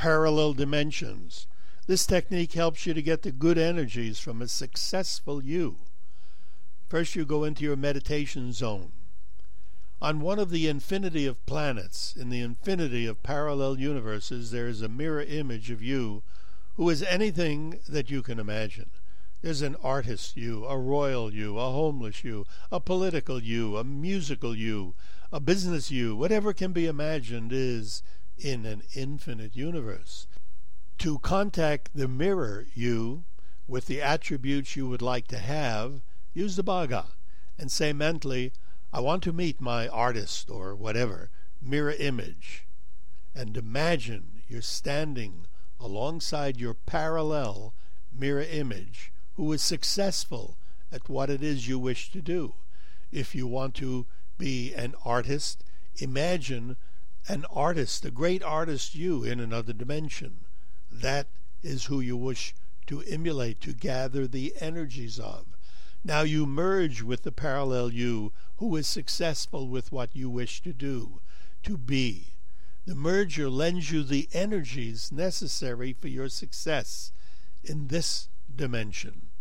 parallel dimensions. This technique helps you to get the good energies from a successful you. First, you go into your meditation zone. On one of the infinity of planets, in the infinity of parallel universes, there is a mirror image of you who is anything that you can imagine. There's an artist you, a royal you, a homeless you, a political you, a musical you, a business you. Whatever can be imagined is in an infinite universe. To contact the mirror you with the attributes you would like to have, use the Bhaga and say mentally, I want to meet my artist or whatever mirror image, and imagine you're standing alongside your parallel mirror image who is successful at what it is you wish to do. If you want to be an artist, imagine an artist, a great artist you in another dimension. That is who you wish to emulate, to gather the energies of. Now you merge with the parallel you who is successful with what you wish to do, to be. The merger lends you the energies necessary for your success in this dimension.